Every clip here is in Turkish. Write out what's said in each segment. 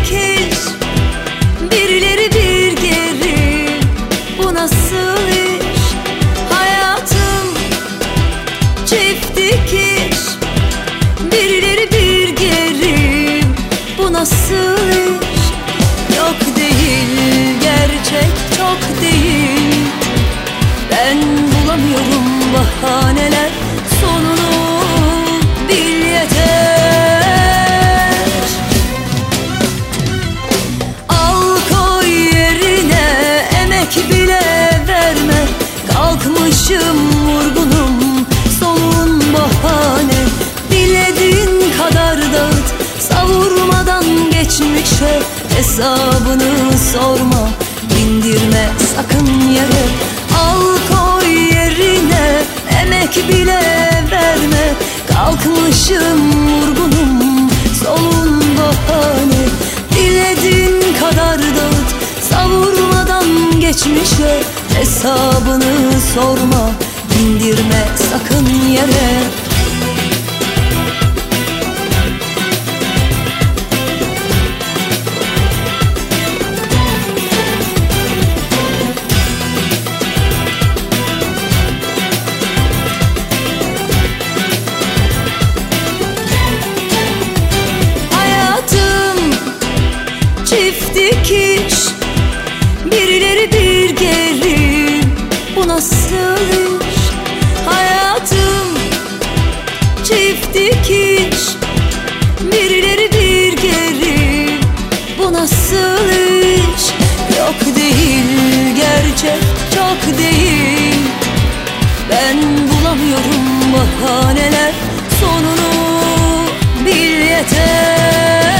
dikiş, birileri bir geri. Bu nasıl iş? Hayatım çift dikiş, birileri bir geri. Bu nasıl iş? Yok değil, gerçek çok değil. Ben bulamıyorum bahaneler, sonunu bil yeter. Al koy yerine, emek bile verme. Kalkmışım vurgunum, sonun bahane. Dilediğin kadar dağıt, savurmadan geçmişe. Hesabını sorma, bindirme sakın yere. Al koy yerine, emek bile verme. Kalkmışım vurgunum, solun bahane. Dilediğin kadar dağıt, savurmadan geçmişe. Hesabını sorma, bindirme sakın yere. Çift dikiş, birileri bir geri. Bu nasıl iş? Hayatım çift dikiş, birileri bir geri. Bu nasıl iş? Yok değil, gerçek çok değil. Ben bulamıyorum bahaneler, sonunu bil yeter.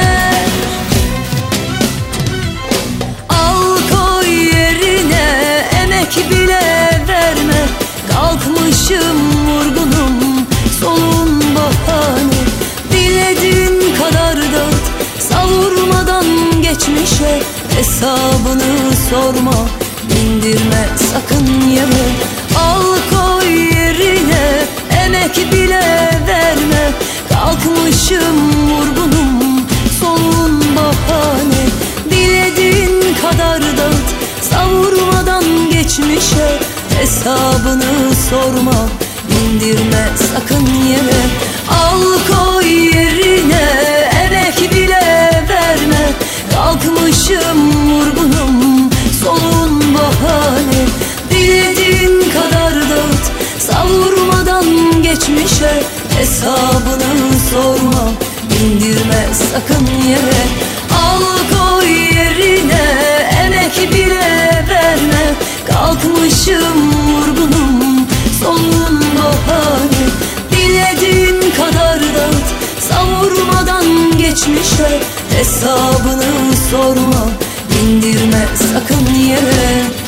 Bile verme, kalkmışım vurgunum, solun bahane. Dilediğin kadar dağıt, savurmadan geçmişe. Hesabını sorma, bindirme sakın yere. Al koy yerine, emek bile verme. Kalkmışım vurgunum, solun bahane. Dilediğin kadar dağıt, savurmadan geçmişe. Hesabını sorma, bindirme sakın yere. Al koy yerine, emek bile verme. Kalkmışım vurgunum, solun bahane. Dilediğin kadar dağıt, savurmadan geçmişe. Hesabını sorma, bindirme sakın yere. Al koy yerine, emek bile verme. Kalkmışım vurgunum, solun bahane. Dilediğin kadar dağıt, savurmadan geçmişe. Hesabını sorma, bindirme sakın yere.